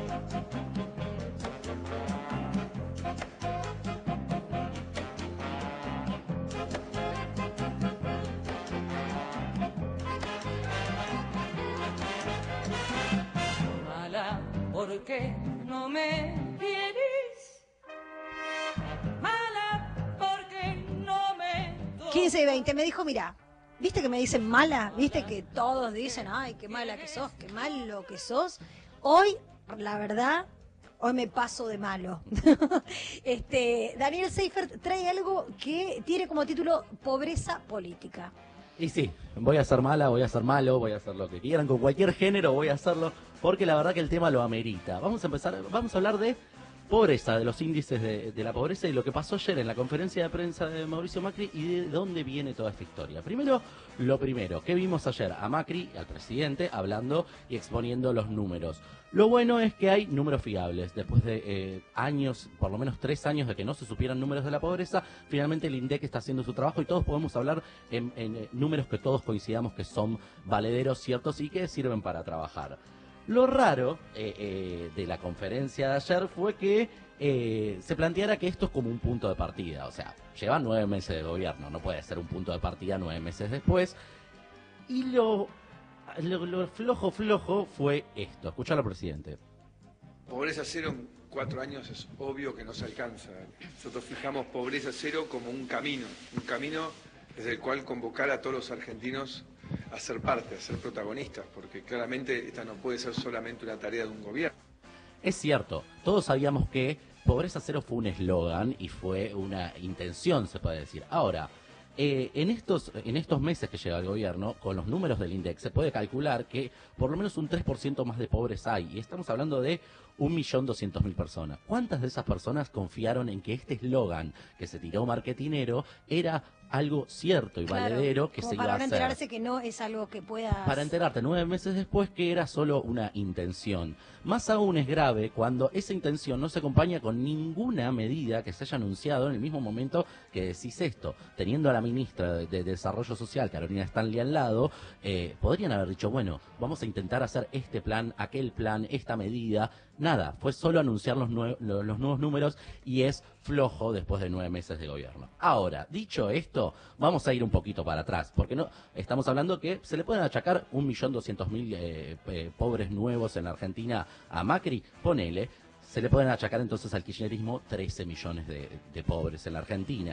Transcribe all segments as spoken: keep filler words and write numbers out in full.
¿Por qué no me quieres? Mala, porque no me... quince y veinte, me dijo, mira, ¿viste que me dicen mala? ¿Viste que todos dicen, ay, qué mala que sos, qué malo que sos? Hoy, la verdad, hoy me paso de malo. este Daniel Seifert trae algo que tiene como título Pobreza Política. Y sí, voy a ser mala, voy a ser malo, voy a hacer lo que quieran, con cualquier género voy a hacerlo, porque la verdad que el tema lo amerita. Vamos a empezar, vamos a hablar de pobreza, de los índices de, de la pobreza y lo que pasó ayer en la conferencia de prensa de Mauricio Macri y de dónde viene toda esta historia. Primero, lo primero, ¿qué vimos ayer? A Macri, al presidente, hablando y exponiendo los números. Lo bueno es que hay números fiables. Después de eh, años, por lo menos tres años de que no se supieran números de la pobreza, finalmente el INDEC está haciendo su trabajo y todos podemos hablar en, en eh, números que todos coincidamos que son valederos, ciertos y que sirven para trabajar. Lo raro eh, eh, de la conferencia de ayer fue que eh, se planteara que esto es como un punto de partida. O sea, llevan nueve meses de gobierno, no puede ser un punto de partida nueve meses después. Y lo, lo, lo flojo flojo fue esto. Escuchalo al presidente. Pobreza cero en cuatro años es obvio que no se alcanza. Nosotros fijamos pobreza cero como un camino, un camino desde el cual convocar a todos los argentinos a ser parte, a ser protagonistas, porque claramente esta no puede ser solamente una tarea de un gobierno. Es cierto, todos sabíamos que Pobreza Cero fue un eslogan y fue una intención, se puede decir. Ahora, eh, en estos en estos meses que lleva el gobierno, con los números del INDEC, se puede calcular que por lo menos un tres por ciento más de pobres hay, y estamos hablando de un millón doscientos mil personas. ¿Cuántas de esas personas confiaron en que este eslogan que se tiró marketinero era algo cierto y Claro, valedero que como se iba para a no hacer? enterarse que no es algo que puedas... Para enterarte nueve meses después que era solo una intención. Más aún es grave cuando esa intención no se acompaña con ninguna medida que se haya anunciado en el mismo momento que decís esto. Teniendo a la ministra de, de Desarrollo Social, Carolina Stanley, al lado, eh, podrían haber dicho, bueno, vamos a intentar hacer este plan, aquel plan, esta medida. Nada, fue solo anunciar los, nue los, los nuevos números y es flojo después de nueve meses de gobierno. Ahora, dicho esto, vamos a ir un poquito para atrás, porque no estamos hablando que se le pueden achacar un millón doscientos mil eh, eh, pobres nuevos en la Argentina a Macri, ponele, se le pueden achacar entonces al kirchnerismo trece millones de, de pobres en la Argentina.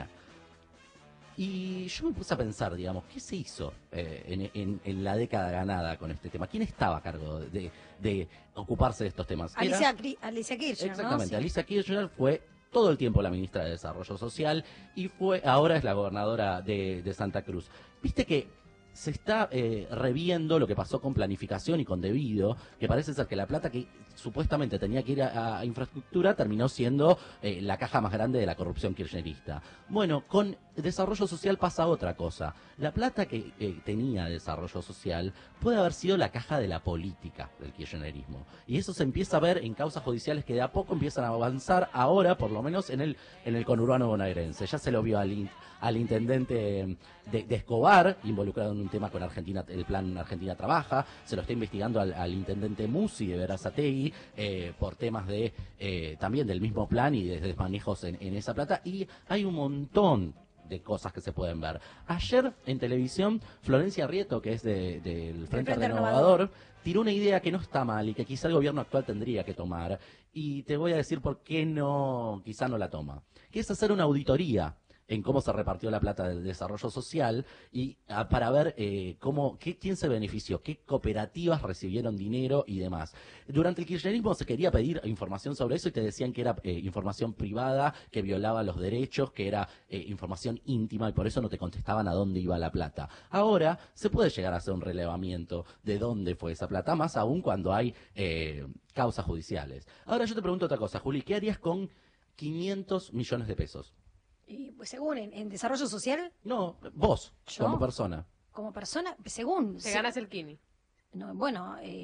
Y yo me puse a pensar, digamos, ¿qué se hizo eh, en, en, en la década ganada con este tema? ¿Quién estaba a cargo de, de ocuparse de estos temas? Alicia, Alicia Kirchner, Exactamente, ¿no? Sí. Alicia Kirchner fue todo el tiempo la ministra de Desarrollo Social y fue ahora es la gobernadora de, de Santa Cruz. Viste que se está eh, reviendo lo que pasó con planificación y con debido, que parece ser que la plata que supuestamente tenía que ir a, a infraestructura terminó siendo eh, la caja más grande de la corrupción kirchnerista. Bueno, con desarrollo social pasa otra cosa. La plata que eh, tenía desarrollo social puede haber sido la caja de la política del kirchnerismo. Y eso se empieza a ver en causas judiciales que de a poco empiezan a avanzar ahora, por lo menos en el, en el conurbano bonaerense. Ya se lo vio al, in, al intendente de, de Escobar, involucrado en un tema con Argentina, el plan Argentina Trabaja, se lo está investigando al, al intendente Musi de Berazategui eh, por temas de eh, también del mismo plan y de desmanejos en, en esa plata, y hay un montón de cosas que se pueden ver. Ayer en televisión, Florencia Rieto, que es de, de, del Frente, Frente Renovador, Renovador, tiró una idea que no está mal y que quizá el gobierno actual tendría que tomar, y te voy a decir por qué no, quizá no la toma, que es hacer una auditoría en cómo se repartió la plata del desarrollo social y a, para ver eh, cómo, qué, quién se benefició, qué cooperativas recibieron dinero y demás. Durante el kirchnerismo se quería pedir información sobre eso y te decían que era eh, información privada, que violaba los derechos, que era eh, información íntima y por eso no te contestaban a dónde iba la plata. Ahora se puede llegar a hacer un relevamiento de dónde fue esa plata, más aún cuando hay eh, causas judiciales. Ahora yo te pregunto otra cosa, Juli, ¿qué harías con quinientos millones de pesos? Y pues según en, en desarrollo social. No, vos, ¿Yo? como persona. Como persona, según. Te ganas el Kini. No, bueno, eh,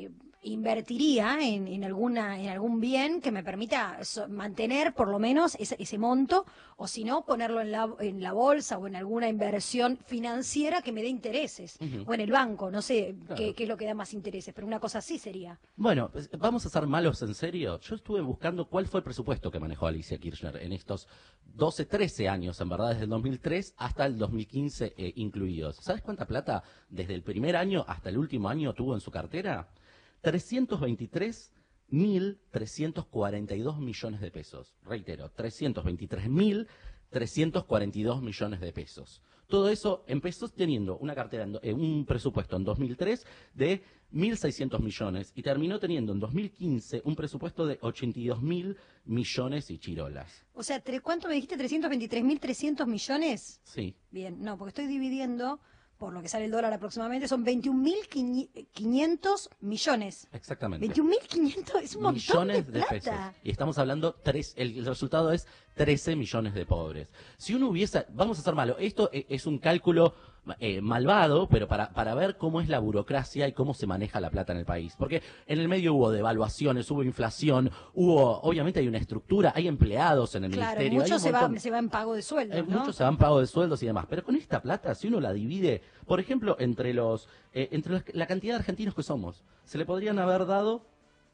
invertiría en, en alguna en algún bien que me permita so- mantener por lo menos ese, ese monto, o si no, ponerlo en la, en la bolsa o en alguna inversión financiera que me dé intereses, Ujú. o en el banco, no sé Claro. qué, qué es lo que da más intereses, pero una cosa así sería. Bueno, pues, vamos a ser malos en serio. Yo estuve buscando cuál fue el presupuesto que manejó Alicia Kirchner en estos doce, trece años, en verdad, desde el dos mil tres hasta el dos mil quince eh, incluidos. ¿Sabes cuánta plata desde el primer año hasta el último año tuvo en su cartera? trescientos veintitrés mil trescientos cuarenta y dos millones de pesos. Reitero, trescientos veintitrés mil trescientos cuarenta y dos millones de pesos. Todo eso empezó teniendo una cartera, en do- eh, un presupuesto en dos mil tres de mil seiscientos millones y terminó teniendo en dos mil quince un presupuesto de ochenta y dos mil millones y chirolas. O sea, tre- ¿cuánto me dijiste? ¿trescientos veintitrés mil trescientos millones? Sí. Bien, no, porque estoy dividiendo, por lo que sale el dólar aproximadamente, son veintiún mil quinientos millones. Exactamente. veintiún mil quinientos es un montón Millones de de, plata. pesos. Y estamos hablando, tres, el, el resultado es trece millones de pobres. Si uno hubiese, vamos a ser malo, esto e- es un cálculo eh, malvado, pero para, para ver cómo es la burocracia y cómo se maneja la plata en el país. Porque en el medio hubo devaluaciones, hubo inflación, hubo, obviamente hay una estructura, hay empleados en el Claro, ministerio. hay mucho un se va, montón- se va en pago de sueldos, eh, ¿no? Muchos se van pago de sueldos y demás, pero con esta plata, si uno la divide, por ejemplo, entre los, eh, entre los- la cantidad de argentinos que somos, se le podrían haber dado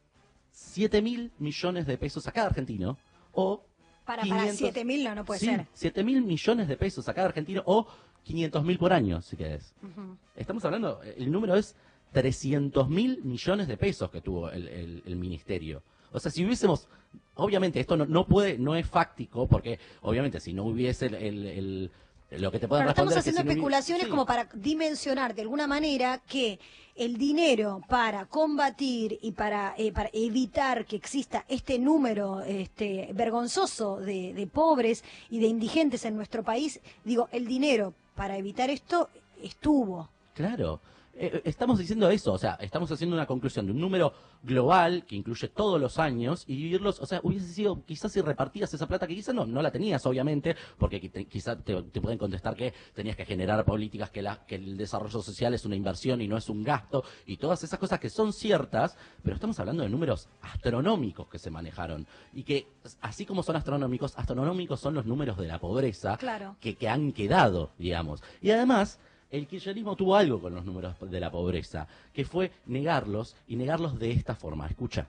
siete mil millones de pesos a cada argentino, o Para, para quinientos siete mil no, no puede sí, ser. siete mil millones de pesos a cada argentino, o quinientos mil por año, si querés. Ujú. Estamos hablando, el número es trescientos mil millones de pesos que tuvo el, el- el ministerio. O sea, si hubiésemos, obviamente esto no, no puede, no es fáctico, porque obviamente si no hubiese el, el- el- lo que te puedan Pero estamos responder es que haciendo si no hubi- especulaciones sí. como para dimensionar de alguna manera que el dinero para combatir y para, eh, para evitar que exista este número este, vergonzoso de, de pobres y de indigentes en nuestro país, digo, el dinero para evitar esto estuvo. Claro. Eh, estamos diciendo eso, o sea, estamos haciendo una conclusión de un número global que incluye todos los años y dividirlos, o sea, hubiese sido quizás si repartías esa plata que quizás no, no la tenías, obviamente, porque qui- te- quizás te, te pueden contestar que tenías que generar políticas, que, la, que el desarrollo social es una inversión y no es un gasto, y todas esas cosas que son ciertas, pero estamos hablando de números astronómicos que se manejaron, y que así como son astronómicos, astronómicos son los números de la pobreza Claro. que, que han quedado, digamos. Y además, el kirchnerismo tuvo algo con los números de la pobreza, que fue negarlos y negarlos de esta forma. Escucha.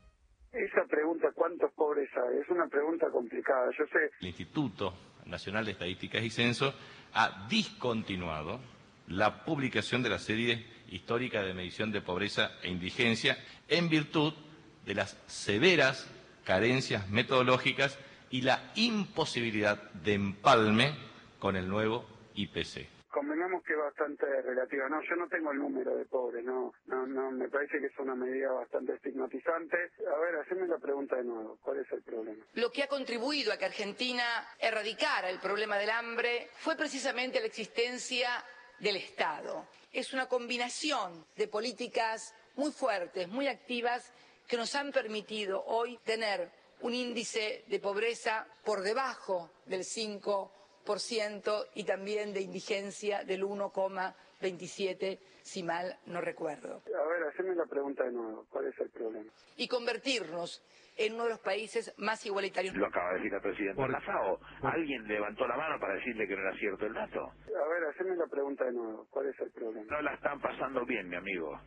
Esa pregunta, ¿cuántos pobres hay? Es una pregunta complicada. Yo sé, El Instituto Nacional de Estadísticas y Censo ha discontinuado la publicación de la serie histórica de medición de pobreza e indigencia en virtud de las severas carencias metodológicas y la imposibilidad de empalme con el nuevo I P C. convengamos que es bastante relativa. No, yo no tengo el número de pobres, no, no, no, me parece que es una medida bastante estigmatizante. A ver, haceme la pregunta de nuevo, ¿cuál es el problema? Lo que ha contribuido a que Argentina erradicara el problema del hambre fue precisamente la existencia del Estado. Es una combinación de políticas muy fuertes, muy activas, que nos han permitido hoy tener un índice de pobreza por debajo del cinco por ciento y también de indigencia del uno coma veintisiete, si mal no recuerdo. A ver, haceme la pregunta de nuevo, ¿cuál es el problema? Y convertirnos en uno de los países más igualitarios. Lo acaba de decir la presidenta Por- Lazao. por- ¿Alguien levantó la mano para decirle que no era cierto el dato? A ver, haceme la pregunta de nuevo, ¿cuál es el problema? No la están pasando bien, mi amigo.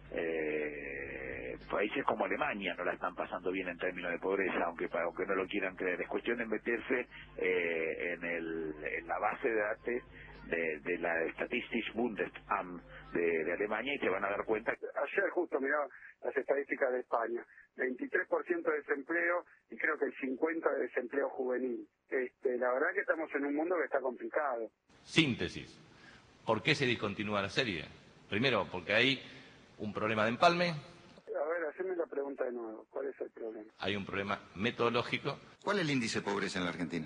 Eh, países como Alemania no la están pasando bien en términos de pobreza, aunque para- aunque no lo quieran creer. Es cuestión de meterse eh, en, el, en la base de datos de, de la Statistics Bundesamt de, de Alemania y se van a dar cuenta. Ayer justo miraba las estadísticas de España, veintitrés por ciento de desempleo y creo que el cincuenta por ciento de desempleo juvenil. Este, la verdad que estamos en un mundo que está complicado. Síntesis. ¿Por qué se discontinúa la serie? Primero, porque hay un problema de empalme, A ver, haceme la pregunta de nuevo, ¿cuál es el problema? hay un problema metodológico. ¿Cuál es el índice de pobreza en la Argentina?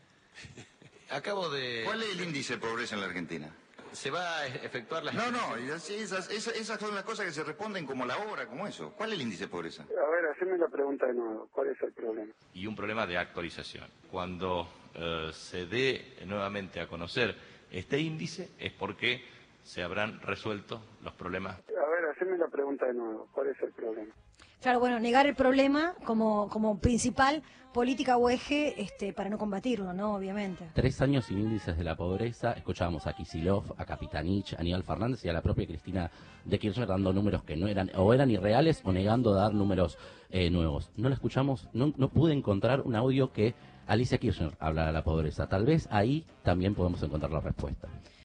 Acabo de... ¿Cuál es el índice de pobreza en la Argentina? Se va a efectuar la... No, no, y así, esas, esas, esas son las cosas que se responden como la obra, como eso. ¿Cuál es el índice de pobreza? A ver, haceme la pregunta de nuevo, ¿cuál es el problema? Y un problema de actualización. Cuando eh, se dé nuevamente a conocer este índice es porque se habrán resuelto los problemas. A ver, haceme la pregunta de nuevo, ¿cuál es el problema? Claro, bueno, negar el problema como, como principal política o eje este, para no combatirlo, ¿no? Obviamente. Tres años sin índices de la pobreza, escuchábamos a Kicillof, a Capitanich, a Aníbal Fernández y a la propia Cristina de Kirchner dando números que no eran, o eran irreales o negando dar números eh, nuevos. No la escuchamos, no, no pude encontrar un audio que Alicia Kirchner hablara de la pobreza. Tal vez ahí también podemos encontrar la respuesta.